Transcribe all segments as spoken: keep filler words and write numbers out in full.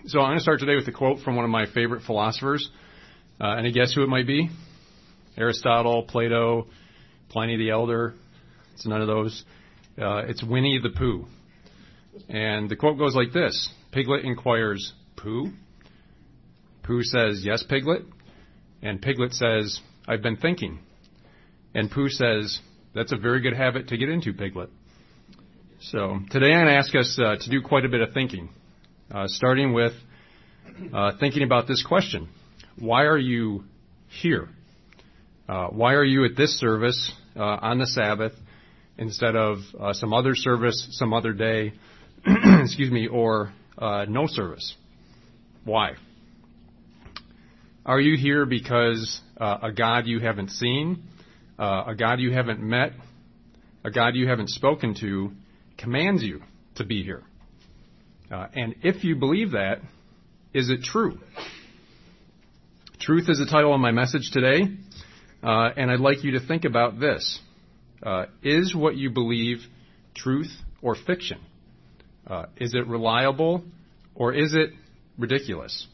So I'm going to start today with a quote from one of my favorite philosophers. Uh, any guess who it might be? Aristotle, Plato, Pliny the Elder. It's none of those. Uh, it's Winnie the Pooh. And the quote goes like this. Piglet inquires, Pooh? Pooh says, yes, Piglet. And Piglet says, I've been thinking. And Pooh says, that's a very good habit to get into, Piglet. So today I'm going to ask us uh, to do quite a bit of thinking, uh, starting with uh, thinking about this question. Why are you here? Uh, why are you at this service uh, on the Sabbath instead of uh, some other service, some other day, excuse me, or uh, no service? Why? Are you here because uh, a God you haven't seen, uh, a God you haven't met, a God you haven't spoken to commands you to be here? Uh, and if you believe that, is it true? Truth is the title of my message today, uh, and I'd like you to think about this. Uh, is what you believe truth or fiction? Uh, is it reliable or is it ridiculous?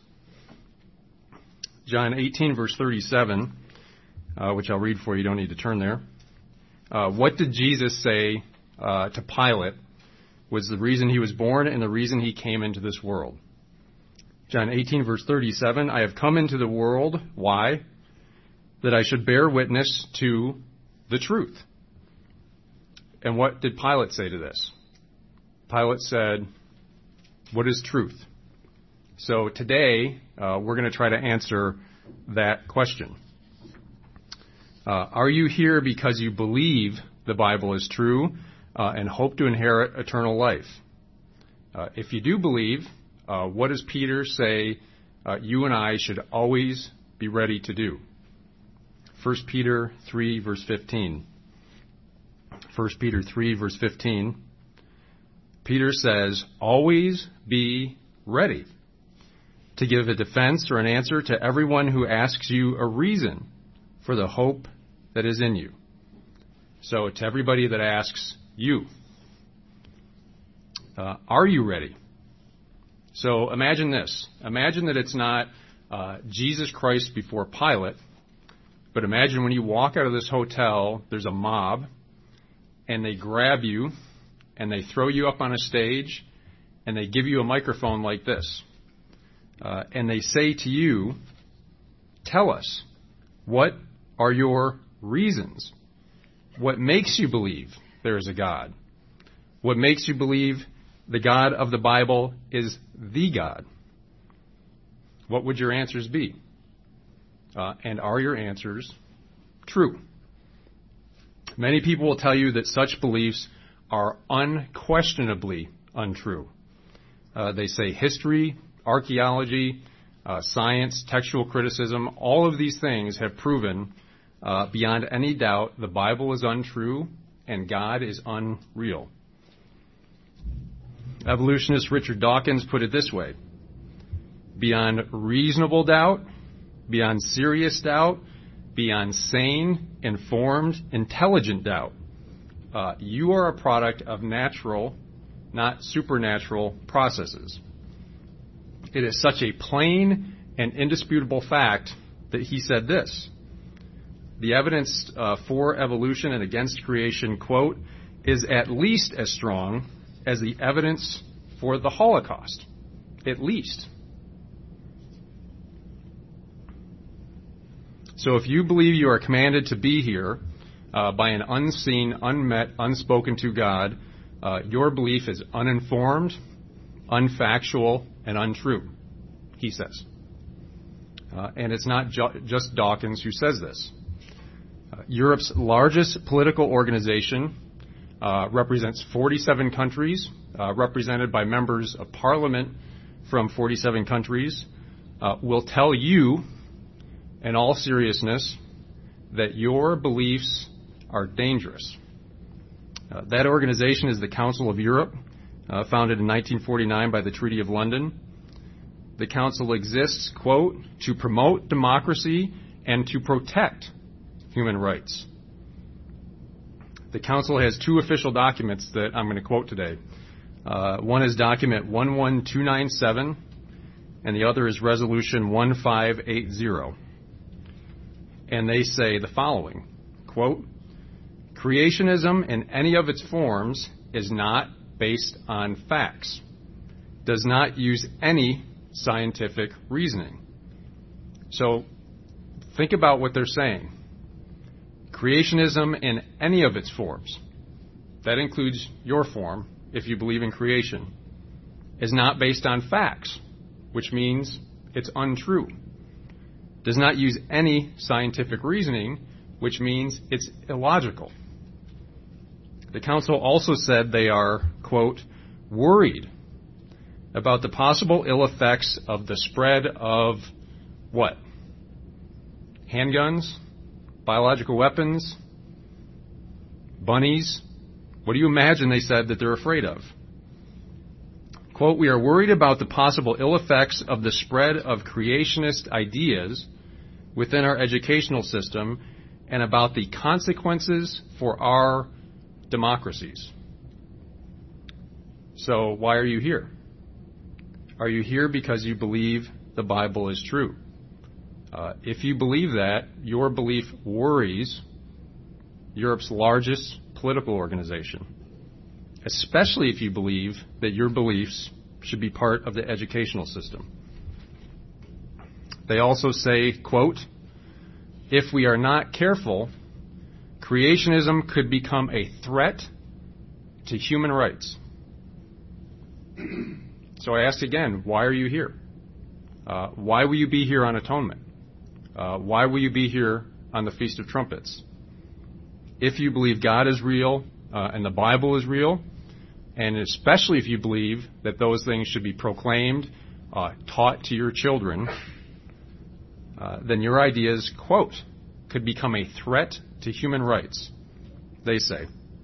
John eighteen, verse thirty-seven, uh, which I'll read for you. You don't need to turn there. Uh, what did Jesus say uh, to Pilate was the reason he was born and the reason he came into this world? John eighteen, verse thirty-seven, I have come into the world, why? That I should bear witness to the truth. And what did Pilate say to this? Pilate said, what is truth? So today, uh, we're going to try to answer that question. Uh, are you here because you believe the Bible is true uh, and hope to inherit eternal life? Uh, if you do believe, uh, what does Peter say uh, you and I should always be ready to do? First Peter three, verse fifteen. First Peter three, verse fifteen. Peter says, always be ready to give a defense or an answer to everyone who asks you a reason for the hope that is in you. So to everybody that asks you, uh, are you ready? So imagine this. Imagine that it's not uh, Jesus Christ before Pilate, but imagine when you walk out of this hotel, there's a mob, and they grab you, and they throw you up on a stage, and they give you a microphone like this. Uh, and they say to you, tell us, what are your reasons? What makes you believe there is a God? What makes you believe the God of the Bible is the God? What would your answers be? Uh, and are your answers true? Many people will tell you that such beliefs are unquestionably untrue. Uh, they say history, archaeology, uh, science, textual criticism, all of these things have proven uh, beyond any doubt the Bible is untrue and God is unreal. Evolutionist Richard Dawkins put it this way: beyond reasonable doubt, beyond serious doubt, beyond sane, informed, intelligent doubt, uh, you are a product of natural, not supernatural processes. It is such a plain and indisputable fact that he said this: the evidence uh, for evolution and against creation, quote, is at least as strong as the evidence for the Holocaust. At least. So if you believe you are commanded to be here uh, by an unseen, unmet, unspoken to God, uh, your belief is uninformed, unfactual, and untrue, he says. Uh, and it's not ju- just Dawkins who says this. Uh, Europe's largest political organization uh, represents forty-seven countries, uh, represented by members of parliament from forty-seven countries, uh, will tell you, in all seriousness, that your beliefs are dangerous. Uh, that organization is the Council of Europe, uh, founded in nineteen forty-nine by the Treaty of London. The Council exists, quote, to promote democracy and to protect human rights. The Council has two official documents that I'm going to quote today. Uh, one is document one one two nine seven, and the other is Resolution one five eight zero. And they say the following, quote, creationism in any of its forms is not based on facts, does not use any scientific reasoning. So think about what they're saying. Creationism in any of its forms, that includes your form, if you believe in creation, is not based on facts, which means it's untrue. Does not use any scientific reasoning, which means it's illogical. The council also said they are, quote, worried about the possible ill effects of the spread of what? Handguns? Biological weapons? Bunnies? What do you imagine they said that they're afraid of? Quote, we are worried about the possible ill effects of the spread of creationist ideas within our educational system and about the consequences for our democracies. So why are you here? Are you here because you believe the Bible is true? Uh, if you believe that, your belief worries Europe's largest political organization, especially if you believe that your beliefs should be part of the educational system. They also say, quote, if we are not careful, creationism could become a threat to human rights. So I ask again, why are you here? Uh, why will you be here on Atonement? Uh, why will you be here on the Feast of Trumpets? If you believe God is real uh, and the Bible is real, and especially if you believe that those things should be proclaimed, uh, taught to your children, uh, then your ideas, quote, could become a threat to human rights, they say.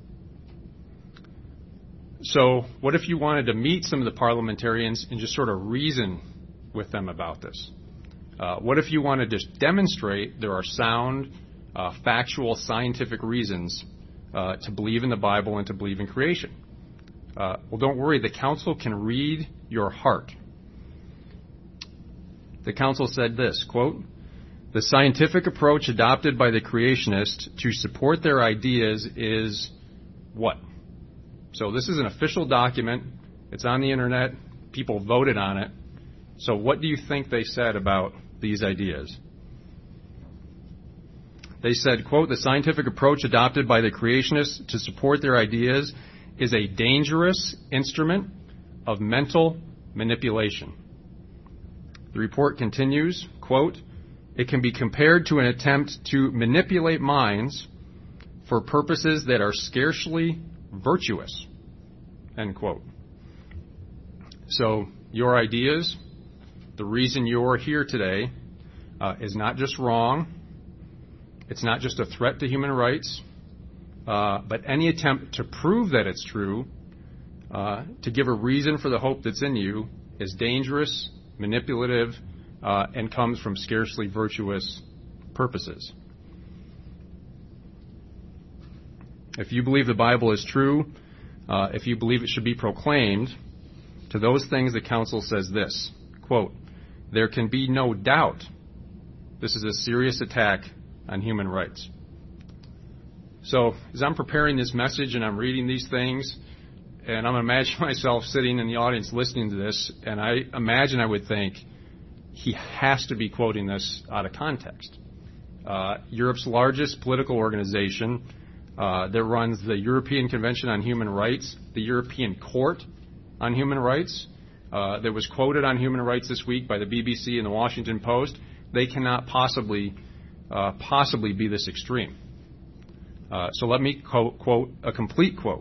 So what if you wanted to meet some of the parliamentarians and just sort of reason with them about this? Uh, what if you wanted to demonstrate there are sound, uh, factual, scientific reasons uh, to believe in the Bible and to believe in creation? Uh, well, don't worry. The council can read your heart. The council said this, quote, the scientific approach adopted by the creationists to support their ideas is what? So this is an official document. It's on the internet. People voted on it. So what do you think they said about these ideas? They said, quote, the scientific approach adopted by the creationists to support their ideas is a dangerous instrument of mental manipulation. The report continues, quote, it can be compared to an attempt to manipulate minds for purposes that are scarcely virtuous, end quote. So your ideas, the reason you're here today, uh, is not just wrong. It's not just a threat to human rights, uh, but any attempt to prove that it's true, uh, to give a reason for the hope that's in you, is dangerous, manipulative, uh, and comes from scarcely virtuous purposes. If you believe the Bible is true, uh, if you believe it should be proclaimed, to those things the council says this, quote, there can be no doubt this is a serious attack on human rights. So as I'm preparing this message and I'm reading these things, and I'm imagining myself sitting in the audience listening to this, and I imagine I would think, he has to be quoting this out of context. Uh, Europe's largest political organization uh, that runs the European Convention on Human Rights, the European Court on Human Rights, uh, that was quoted on human rights this week by the B B C and the Washington Post, they cannot possibly, uh, possibly be this extreme. Uh, so let me quote, quote a complete quote.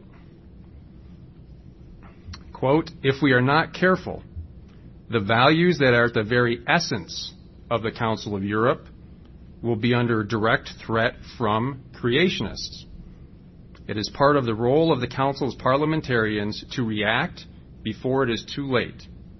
Quote, if we are not careful, the values that are at the very essence of the Council of Europe will be under direct threat from creationists. It is part of the role of the Council's parliamentarians to react before it is too late.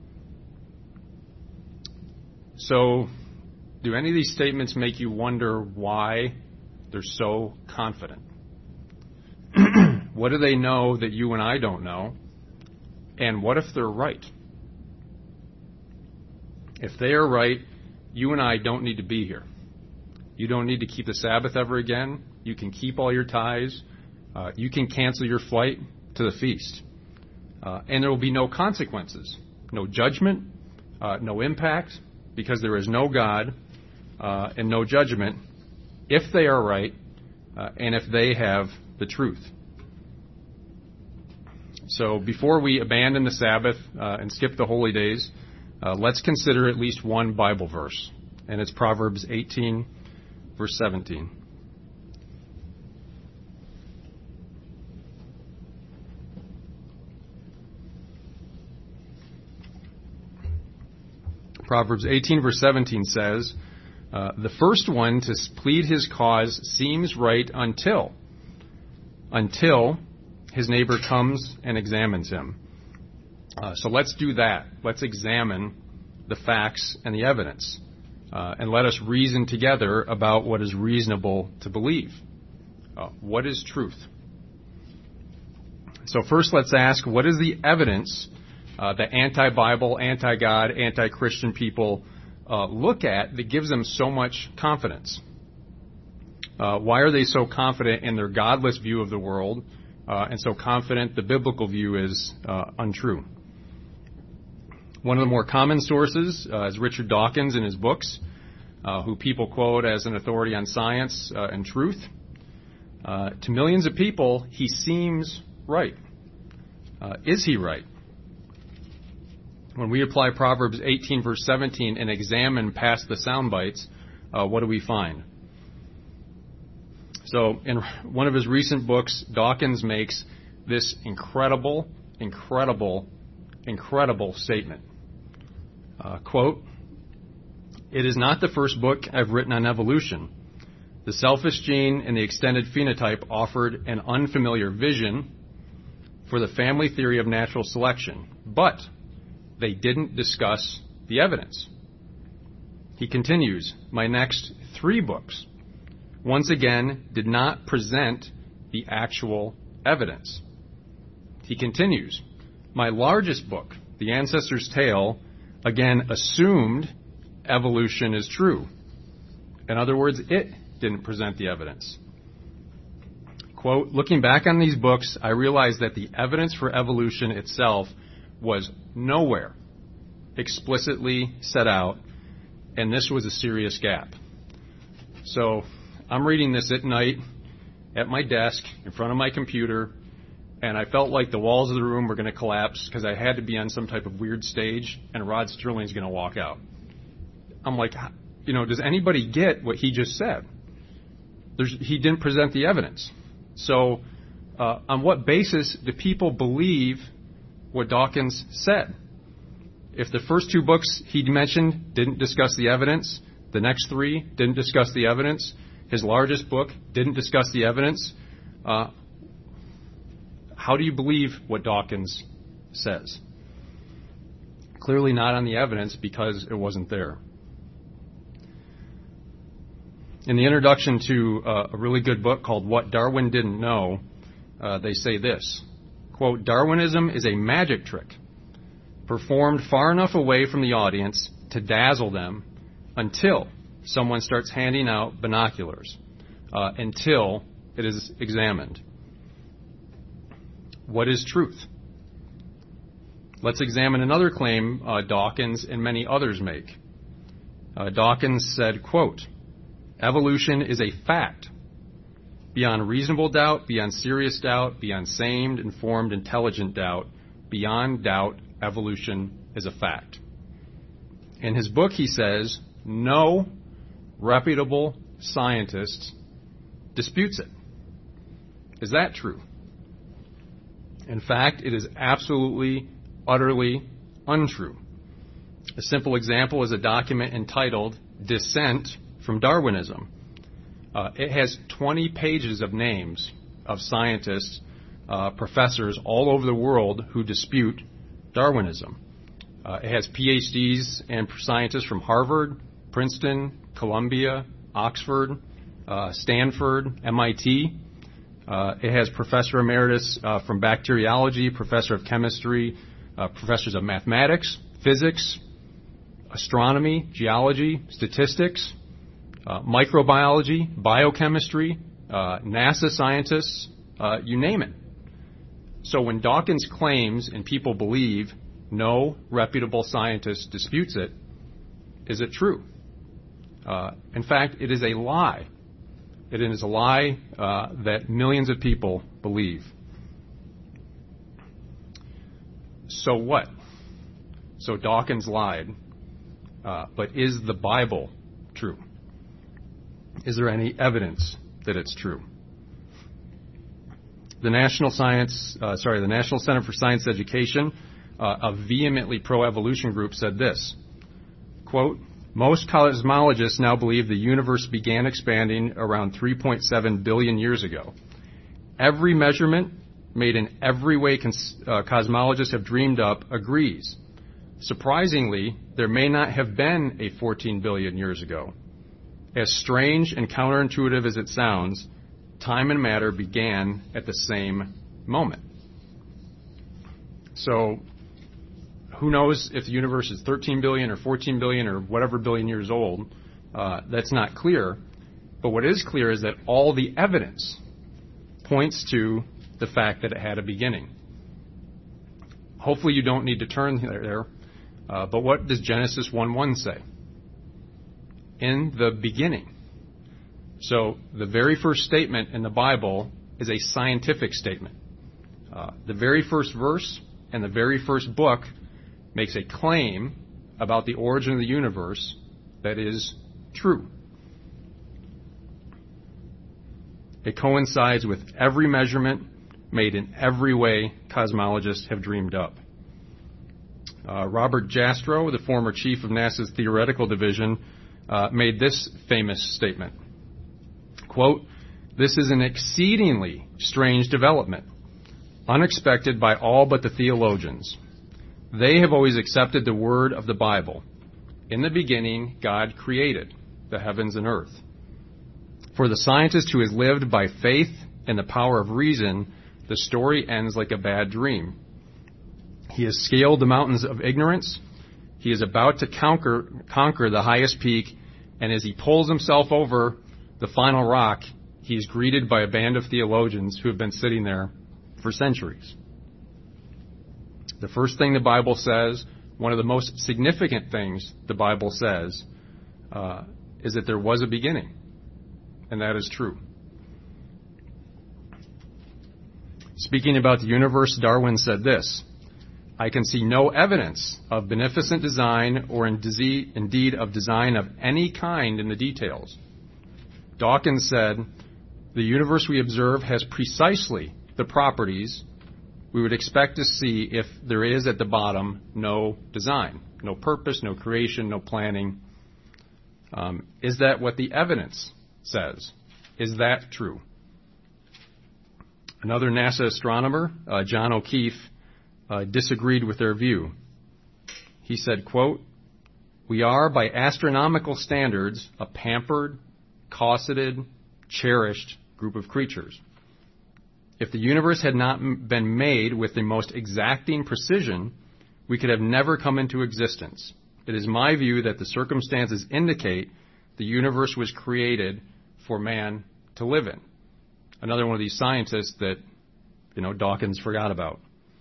So, do any of these statements make you wonder why they're so confident? What do they know that you and I don't know? And what if they're right? If they are right, you and I don't need to be here. You don't need to keep the Sabbath ever again. You can keep all your tithes. Uh, you can cancel your flight to the feast. Uh, and there will be no consequences, no judgment, uh, no impact, because there is no God uh, and no judgment if they are right uh, and if they have the truth. So before we abandon the Sabbath uh, and skip the holy days, uh, let's consider at least one Bible verse, and it's Proverbs eighteen, verse seventeen. Proverbs eighteen, verse seventeen says, uh, the first one to plead his cause seems right until, until his neighbor comes and examines him. Uh, so let's do that. Let's examine the facts and the evidence. Uh, and let us reason together about what is reasonable to believe. Uh, what is truth? So first let's ask, what is the evidence uh, that anti-Bible, anti-God, anti-Christian people uh, look at that gives them so much confidence? Uh, why are they so confident in their godless view of the world uh, and so confident the biblical view is uh, untrue? One of the more common sources uh, is Richard Dawkins in his books, uh, who people quote as an authority on science uh, and truth. Uh, to millions of people, he seems right. Uh, is he right? When we apply Proverbs eighteen, verse seventeen, and examine past the sound bites, uh, what do we find? So in one of his recent books, Dawkins makes this incredible, incredible, incredible statement. Uh, quote, "It is not the first book I've written on evolution. The selfish gene and the extended phenotype offered an unfamiliar vision for the family theory of natural selection, but they didn't discuss the evidence." He continues, "My next three books, once again, did not present the actual evidence." He continues, "My largest book, The Ancestor's Tale, again assumed evolution is true. In other words, it didn't present the evidence." Quote, "Looking back on these books, I realized that the evidence for evolution itself was nowhere explicitly set out, and this was a serious gap." So I'm reading this at night at my desk in front of my computer, and I felt like the walls of the room were going to collapse because I had to be on some type of weird stage, and Rod Sterling's going to walk out. I'm like, you know, does anybody get what he just said? There's, he didn't present the evidence. So uh, on what basis do people believe what Dawkins said? If the first two books he mentioned didn't discuss the evidence, the next three didn't discuss the evidence, his largest book didn't discuss the evidence, uh, how do you believe what Dawkins says? Clearly not on the evidence because it wasn't there. In the introduction to uh, a really good book called What Darwin Didn't Know, uh, they say this, quote, "Darwinism is a magic trick performed far enough away from the audience to dazzle them until someone starts handing out binoculars, uh, until it is examined." What is truth? Let's examine another claim uh, Dawkins and many others make. Uh, Dawkins said, quote, "Evolution is a fact. Beyond reasonable doubt, beyond serious doubt, beyond sane, informed, intelligent doubt, beyond doubt, evolution is a fact." In his book, he says, no reputable scientist disputes it. Is that true? In fact, it is absolutely, utterly untrue. A simple example is a document entitled Dissent from Darwinism. Uh, it has twenty pages of names of scientists, uh, professors all over the world who dispute Darwinism. Uh, it has P H Ds and scientists from Harvard, Princeton, Columbia, Oxford, uh, Stanford, M I T. Uh, it has Professor Emeritus uh, from Bacteriology, Professor of Chemistry, uh, Professors of Mathematics, Physics, astronomy, geology, statistics, uh, microbiology, biochemistry, uh, NASA scientists, uh, you name it. So when Dawkins claims and people believe, no reputable scientist disputes it, is it true? Uh, in fact, it is a lie. It is a lie uh, that millions of people believe. So what? So Dawkins lied, uh, but is the Bible true? Is there any evidence that it's true? The National Science, uh, sorry, the National Center for Science Education, uh, a vehemently pro-evolution group, said this, quote, most cosmologists now believe the universe began expanding around three point seven billion years ago. Every measurement made in every way cons- uh, cosmologists have dreamed up agrees. Surprisingly, there may not have been a fourteen billion years ago. As strange and counterintuitive as it sounds, time and matter began at the same moment. So, who knows if the universe is thirteen billion or fourteen billion or whatever billion years old? Uh, that's not clear. But what is clear is that all the evidence points to the fact that it had a beginning. Hopefully you don't need to turn there. Uh, but what does Genesis one one say? In the beginning. So the very first statement in the Bible is a scientific statement. Uh, the very first verse and the very first book makes a claim about the origin of the universe that is true. It coincides with every measurement made in every way cosmologists have dreamed up. Uh, Robert Jastrow, the former chief of NASA's theoretical division, uh, made this famous statement. Quote, this is an exceedingly strange development, unexpected by all but the theologians. They have always accepted the word of the Bible. In the beginning, God created the heavens and earth. For the scientist who has lived by faith and the power of reason, the story ends like a bad dream. He has scaled the mountains of ignorance. He is about to conquer, conquer the highest peak, and as he pulls himself over the final rock, he is greeted by a band of theologians who have been sitting there for centuries. The first thing the Bible says, one of the most significant things the Bible says, uh, is that there was a beginning. And that is true. Speaking about the universe, Darwin said this, I can see no evidence of beneficent design or indeed of design of any kind in the details. Dawkins said, the universe we observe has precisely the properties we would expect to see if there is at the bottom no design, no purpose, no creation, no planning. Um, is that what the evidence says? Is that true? Another NASA astronomer, uh, John O'Keefe, uh, disagreed with their view. He said, quote, we are, by astronomical standards, a pampered, cosseted, cherished group of creatures. If the universe had not been made with the most exacting precision, we could have never come into existence. It is my view that the circumstances indicate the universe was created for man to live in. Another one of these scientists that, you know, Dawkins forgot about.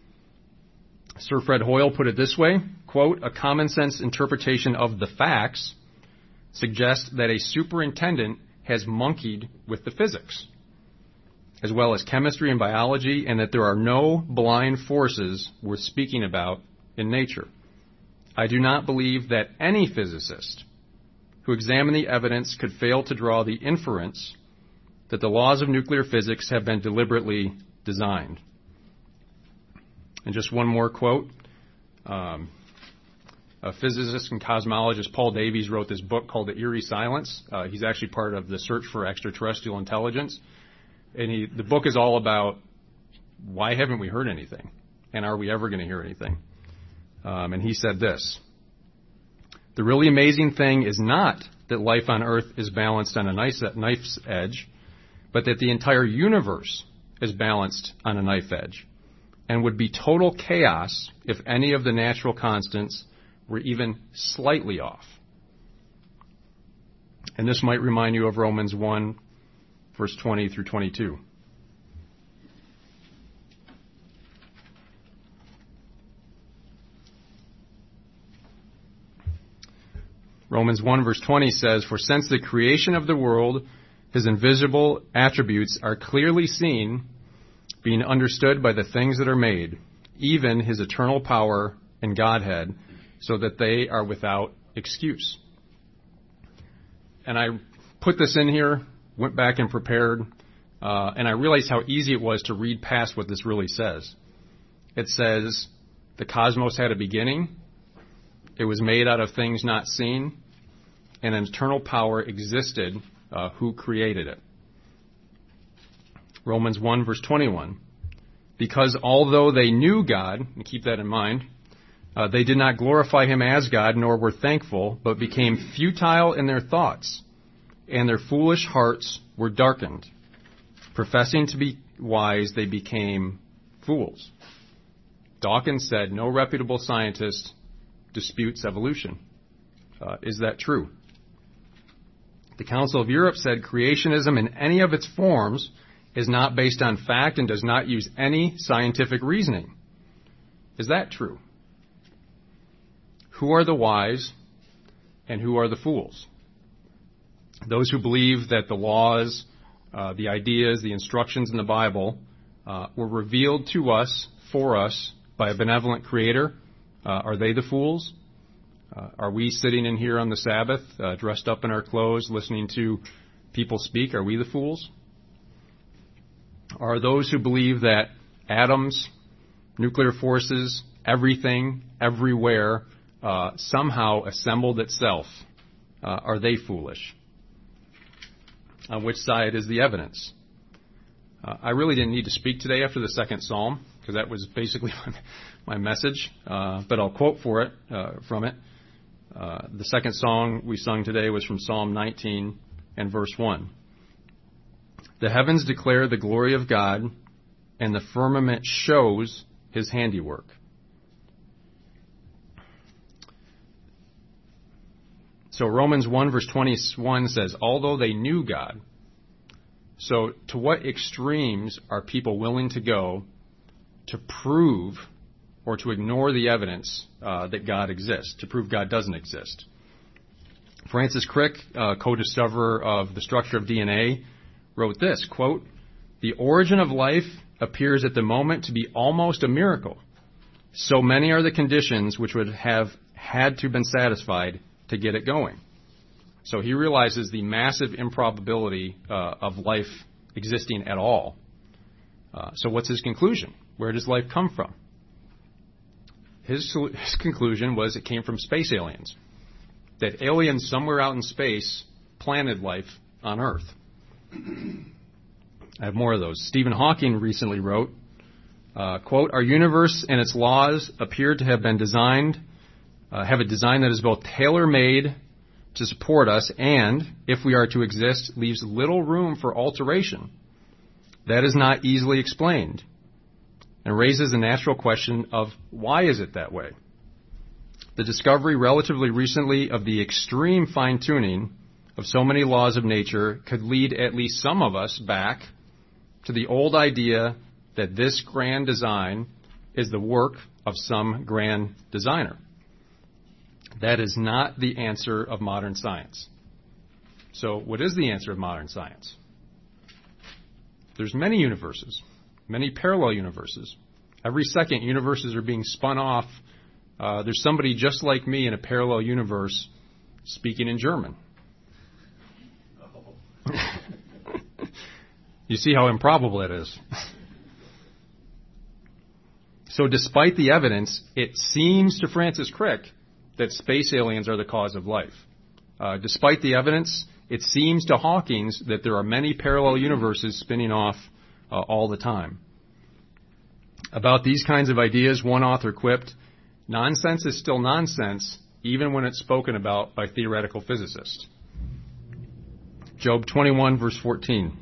Sir Fred Hoyle put it this way, quote, a common sense interpretation of the facts suggests that a superintendent has monkeyed with the physics, as well as chemistry and biology, and that there are no blind forces worth speaking about in nature. I do not believe that any physicist who examined the evidence could fail to draw the inference that the laws of nuclear physics have been deliberately designed. And just one more quote. Um, a physicist and cosmologist, Paul Davies, wrote this book called The Eerie Silence. Uh, he's actually part of the search for extraterrestrial intelligence. And he, the book is all about why haven't we heard anything? And are we ever going to hear anything? Um, and he said this, the really amazing thing is not that life on Earth is balanced on a knife's edge, but that the entire universe is balanced on a knife edge and would be total chaos if any of the natural constants were even slightly off. And this might remind you of Romans one, verse twenty through twenty-two. Romans one, verse twenty says, "For since the creation of the world, his invisible attributes are clearly seen, being understood by the things that are made, even his eternal power and Godhead, so that they are without excuse." And I put this in here, went back and prepared, uh, and I realized how easy it was to read past what this really says. It says, the cosmos had a beginning, it was made out of things not seen, and an eternal power existed uh, who created it. Romans one, verse twenty-one. "Because although they knew God," and keep that in mind, uh, "they did not glorify him as God, nor were thankful, but became futile in their thoughts, and their foolish hearts were darkened. Professing to be wise, they became fools." Dawkins said, "No reputable scientist disputes evolution." Uh, is that true? The Council of Europe said creationism in any of its forms is not based on fact and does not use any scientific reasoning. Is that true? Who are the wise and who are the fools? Those who believe that the laws, uh, the ideas, the instructions in the Bible uh, were revealed to us, for us, by a benevolent creator, uh, are they the fools? Uh, are we sitting in here on the Sabbath, uh, dressed up in our clothes, listening to people speak? Are we the fools? Are those who believe that atoms, nuclear forces, everything, everywhere, uh, somehow assembled itself, uh, are they foolish? On which side is the evidence? Uh, I really didn't need to speak today after the second psalm, because that was basically my, my message, uh, but I'll quote for it, uh, from it. Uh, the second song we sung today was from Psalm nineteen and verse one. "The heavens declare the glory of God, and the firmament shows his handiwork." So Romans one verse twenty-one says, although they knew God. So to what extremes are people willing to go to prove or to ignore the evidence uh, that God exists, to prove God doesn't exist? Francis Crick, uh, co-discoverer of the structure of D N A, wrote this, quote, "The origin of life appears at the moment to be almost a miracle. So many are the conditions which would have had to been satisfied to get it going." So he realizes the massive improbability uh, of life existing at all. Uh, so what's his conclusion? Where does life come from? His, his conclusion was it came from space aliens. That aliens somewhere out in space planted life on Earth. I have more of those. Stephen Hawking recently wrote, uh, quote, "Our universe and its laws appear to have been designed, uh, have a design that is both tailor-made to support us and, if we are to exist, leaves little room for alteration. That is not easily explained and raises the natural question of why is it that way? The discovery relatively recently of the extreme fine-tuning of so many laws of nature could lead at least some of us back to the old idea that this grand design is the work of some grand designer. That is not the answer of modern science. So what is the answer of modern science? There's many universes, many parallel universes. Every second, universes are being spun off. Uh, there's somebody just like me in a parallel universe speaking in German. You see how improbable it is. So despite the evidence, it seems to Francis Crick that space aliens are the cause of life. Uh, despite the evidence, it seems to Hawkins that there are many parallel universes spinning off uh, all the time. About these kinds of ideas, one author quipped, "Nonsense is still nonsense, even when it's spoken about by theoretical physicists." Job twenty-one, verse fourteen.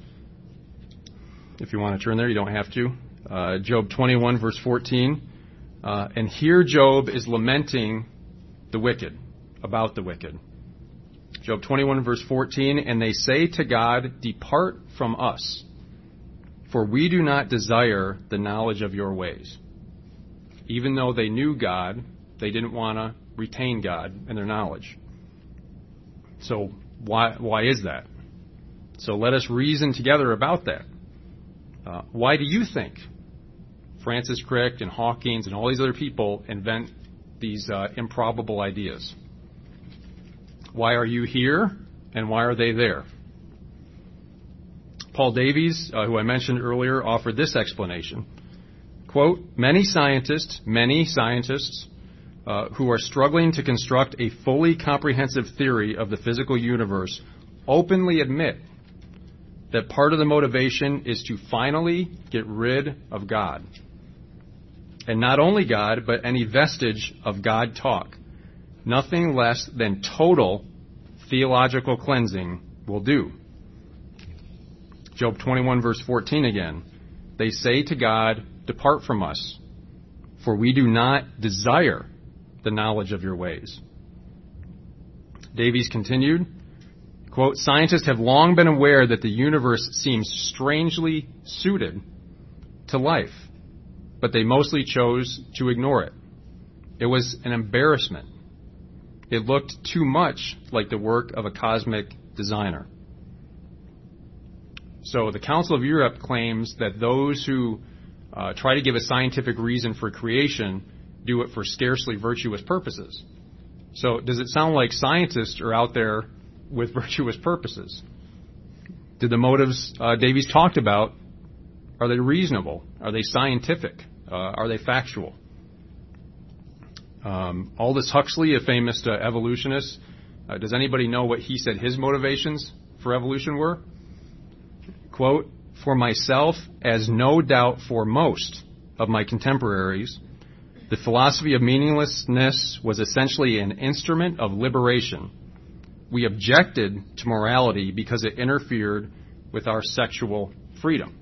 If you want to turn there, you don't have to. Uh, Job twenty-one, verse fourteen. Uh, and here Job is lamenting the wicked, about the wicked. Job twenty-one, verse fourteen, and they say to God, depart from us, for we do not desire the knowledge of your ways. Even though they knew God, they didn't want to retain God and their knowledge. So why why is that? So let us reason together about that. Uh, why do you think Francis Crick and Hawkins and all these other people invent these uh, improbable ideas? Why are you here, and why are they there? Paul Davies, uh, who I mentioned earlier, offered this explanation. Quote, many scientists, many scientists uh, who are struggling to construct a fully comprehensive theory of the physical universe openly admit that part of the motivation is to finally get rid of God. And not only God, but any vestige of God talk. Nothing less than total theological cleansing will do. Job twenty-one, verse fourteen again. They say to God, depart from us, for we do not desire the knowledge of your ways. Davies continued, quote, scientists have long been aware that the universe seems strangely suited to life, but they mostly chose to ignore it. It was an embarrassment. It looked too much like the work of a cosmic designer. So the Council of Europe claims that those who uh, try to give a scientific reason for creation do it for scarcely virtuous purposes. So does it sound like scientists are out there with virtuous purposes? Did the motives uh, Davies talked about, are they reasonable? Are they scientific? Uh, are they factual? Um, Aldous Huxley, a famous uh, evolutionist, uh, does anybody know what he said his motivations for evolution were? Quote, for myself, as no doubt for most of my contemporaries, the philosophy of meaninglessness was essentially an instrument of liberation. We objected to morality because it interfered with our sexual freedom.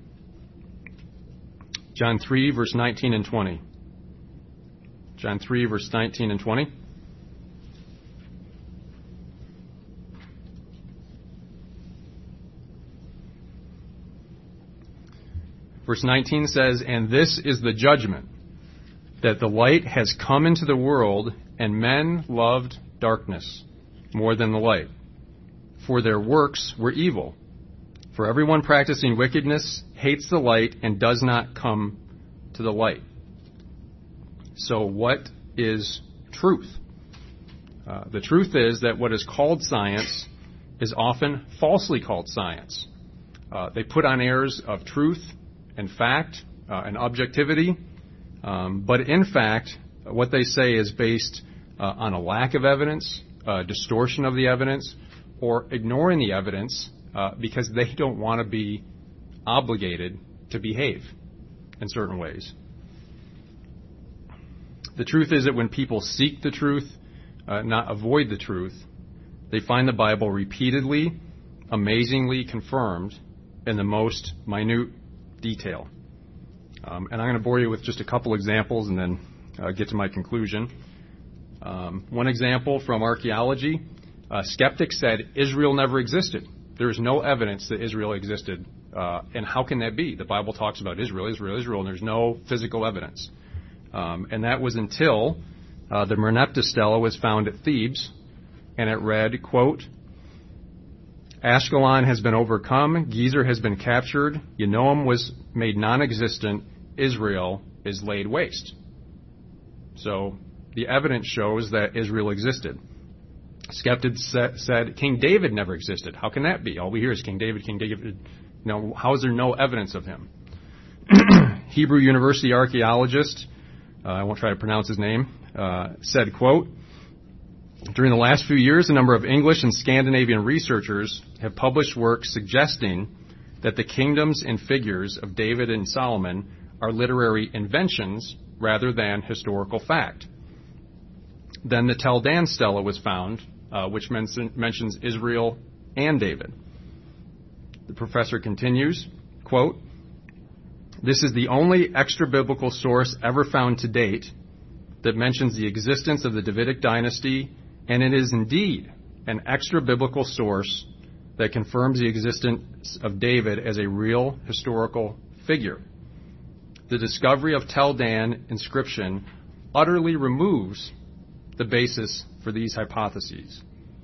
John three, verse nineteen and twenty. John three, verse nineteen and twenty. Verse nineteen says, and this is the judgment, that the light has come into the world, and men loved darkness more than the light, for their works were evil. For everyone practicing wickedness hates the light and does not come to the light. So what is truth? Uh, the truth is that what is called science is often falsely called science. Uh, they put on airs of truth and fact uh, and objectivity, um, but in fact, what they say is based uh, on a lack of evidence, uh, distortion of the evidence, or ignoring the evidence uh, because they don't want to be obligated to behave in certain ways. The truth is that when people seek the truth, uh, not avoid the truth, they find the Bible repeatedly, amazingly confirmed in the most minute detail. Um, and I'm going to bore you with just a couple examples and then uh, get to my conclusion. Um, one example from archaeology, uh, skeptics said Israel never existed. There is no evidence that Israel existed. Uh, and how can that be? The Bible talks about Israel, Israel, Israel, and there's no physical evidence. Um, and that was until uh, the Merneptah stela was found at Thebes, and it read, quote, Ashkelon has been overcome, Gezer has been captured, Yanoam was made non-existent, Israel is laid waste. So the evidence shows that Israel existed. Skeptics said King David never existed. How can that be? All we hear is King David, King David. Now, how is there no evidence of him? Hebrew University archaeologist, uh, I won't try to pronounce his name, uh, said, quote, during the last few years, a number of English and Scandinavian researchers have published works suggesting that the kingdoms and figures of David and Solomon are literary inventions rather than historical fact. Then the Tel Dan stela was found, uh, which men- mentions Israel and David. The professor continues, quote, this is the only extra-biblical source ever found to date that mentions the existence of the Davidic dynasty, and it is indeed an extra-biblical source that confirms the existence of David as a real historical figure. The discovery of Tel Dan inscription utterly removes the basis for these hypotheses.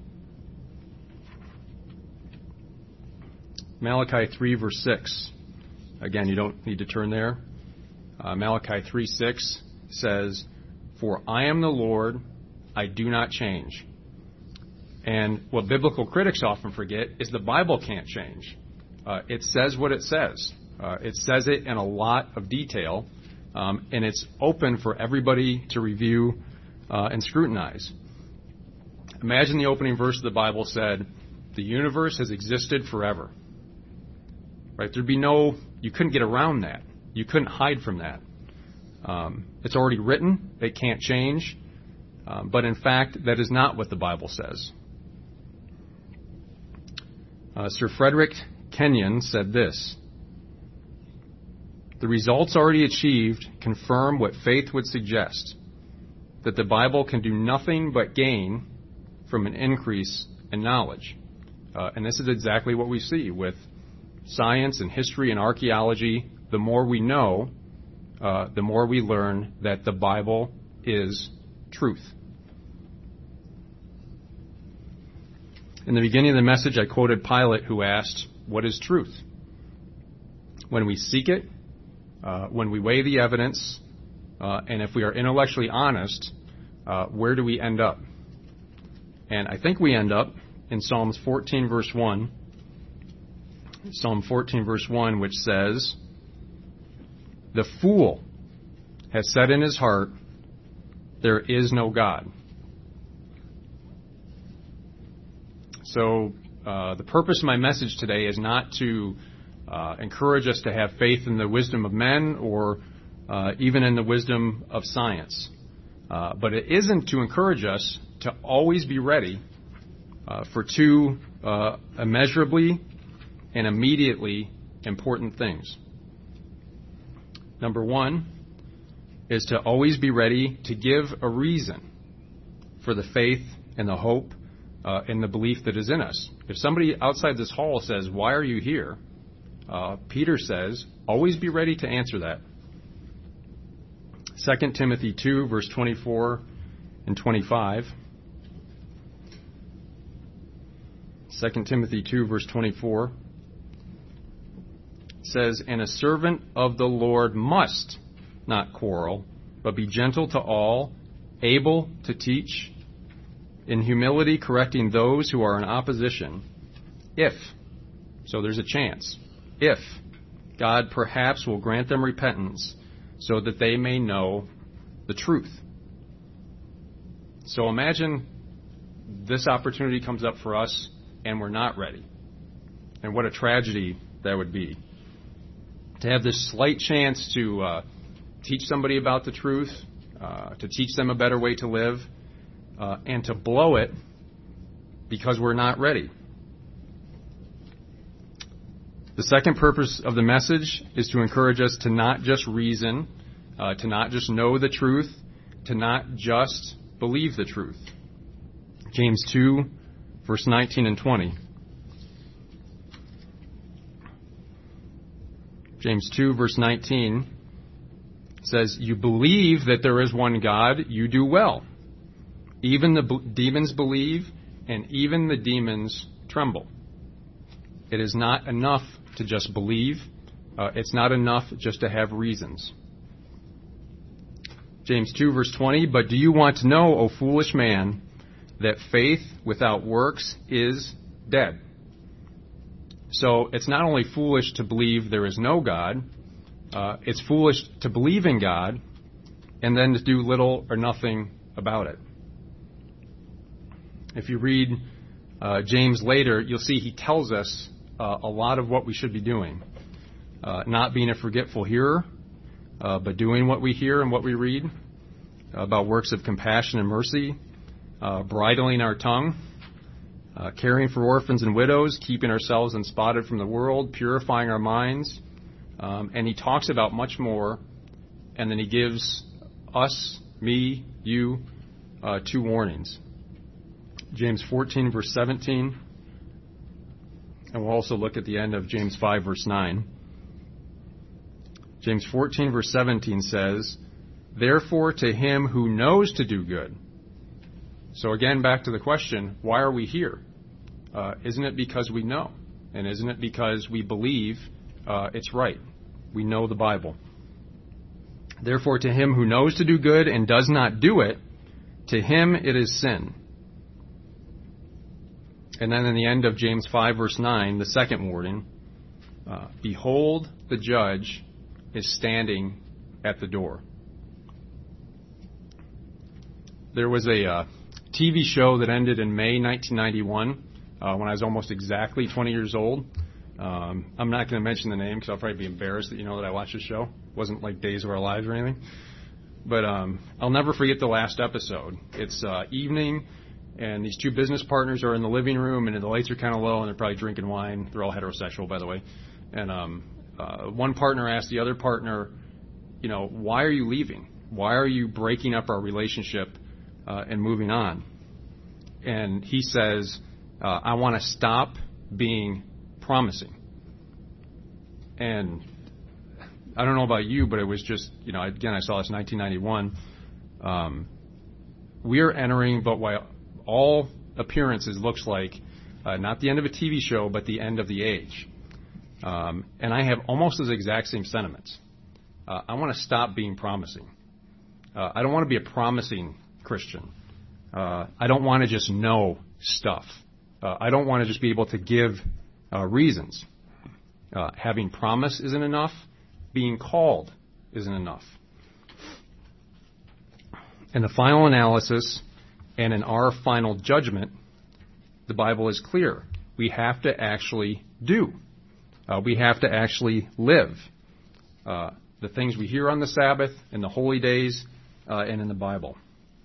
Malachi three, verse six. Again, you don't need to turn there. Uh, Malachi three six says, "For I am the Lord, I do not change." And what biblical critics often forget is the Bible can't change. Uh, it says what it says. Uh, it says it in a lot of detail, um, and it's open for everybody to review uh, and scrutinize. Imagine the opening verse of the Bible said, "The universe has existed forever." Right? There'd be no, you couldn't get around that. You couldn't hide from that. Um, it's already written. It can't change. Um, but in fact, that is not what the Bible says. Uh, Sir Frederick Kenyon said this: "The results already achieved confirm what faith would suggest, that the Bible can do nothing but gain from an increase in knowledge." Uh, and this is exactly what we see with science and history and archaeology. The more we know, uh, the more we learn that the Bible is truth. In the beginning of the message, I quoted Pilate, who asked, "What is truth?" When we seek it, uh, when we weigh the evidence, uh, and if we are intellectually honest, uh, where do we end up? And I think we end up in Psalms fourteen, verse one. Psalm fourteen, verse one, which says, "The fool has said in his heart, there is no God." So uh, the purpose of my message today is not to uh, encourage us to have faith in the wisdom of men or uh, even in the wisdom of science. Uh, but it isn't to encourage us to always be ready uh, for two uh, immeasurably and immediately important things. Number one is to always be ready to give a reason for the faith and the hope uh, and the belief that is in us. If somebody outside this hall says, "Why are you here?" Uh, Peter says, always be ready to answer that. Second Timothy two, verse twenty-four and twenty-five. Second Timothy two, verse twenty-four. Says, "And a servant of the Lord must not quarrel, but be gentle to all, able to teach, in humility correcting those who are in opposition, if," so there's a chance, "if God perhaps will grant them repentance, so that they may know the truth." So imagine this opportunity comes up for us and we're not ready. And what a tragedy that would be. To have this slight chance to uh, teach somebody about the truth, uh, to teach them a better way to live, uh, and to blow it because we're not ready. The second purpose of the message is to encourage us to not just reason, uh, to not just know the truth, to not just believe the truth. James two, verse nineteen and twenty. James two, verse nineteen says, "You believe that there is one God, you do well. Even the b- demons believe, and even the demons tremble." It is not enough to just believe. Uh, it's not enough just to have reasons. James two, verse twenty, "But do you want to know, O foolish man, that faith without works is dead?" So it's not only foolish to believe there is no God, uh, it's foolish to believe in God and then to do little or nothing about it. If you read uh, James later, you'll see he tells us uh, a lot of what we should be doing. Uh, not being a forgetful hearer, uh, but doing what we hear and what we read, about works of compassion and mercy, uh, bridling our tongue, Uh, caring for orphans and widows, keeping ourselves unspotted from the world, purifying our minds. Um, and he talks about much more, and then he gives us me, you, uh, two warnings. James fourteen, verse seventeen, and we'll also look at the end of James five, verse nine. James fourteen, verse seventeen says, therefore to him who knows to do good. So again, back to the question, why are we here? Uh, isn't it because we know? And isn't it because we believe uh, it's right? We know the Bible. Therefore, to him who knows to do good and does not do it, to him it is sin. And then in the end of James five, verse nine, the second warning, uh, behold, the judge is standing at the door. There was a uh, T V show that ended in May nineteen ninety-one, uh, when I was almost exactly twenty years old. Um, I'm not going to mention the name because I'll probably be embarrassed that you know that I watched the show. It wasn't like Days of Our Lives or anything. But um, I'll never forget the last episode. It's uh, evening, and these two business partners are in the living room, and the lights are kind of low, and they're probably drinking wine. They're all heterosexual, by the way. And um, uh, one partner asked the other partner, you know, why are you leaving? Why are you breaking up our relationship uh, and moving on? And he says, uh, I want to stop being promising. And I don't know about you, but it was just, you know, again, I saw this in nineteen ninety-one. Um, we are entering, but by all appearances looks like, uh, not the end of a T V show, but the end of the age. Um, and I have almost those exact same sentiments. Uh, I want to stop being promising. Uh, I don't want to be a promising Christian. Uh, I don't want to just know stuff. Uh, I don't want to just be able to give uh, reasons. Uh, having promise isn't enough. Being called isn't enough. In the final analysis and in our final judgment, the Bible is clear. We have to actually do. Uh, we have to actually live. Uh, the things we hear on the Sabbath, in the holy days, uh, and in the Bible.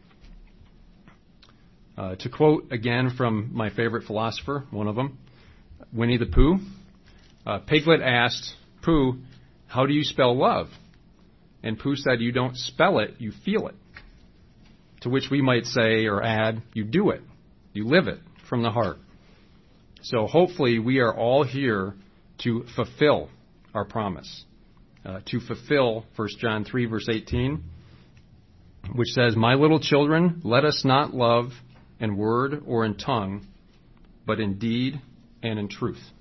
Uh, to quote again from my favorite philosopher, one of them, Winnie the Pooh, uh, Piglet asked Pooh, how do you spell love? And Pooh said, you don't spell it, you feel it. To which we might say or add, you do it. You live it from the heart. So hopefully we are all here to fulfill our promise. Uh, to fulfill First John three, verse eighteen, which says, my little children, let us not love in word or in tongue, but in deed and in truth.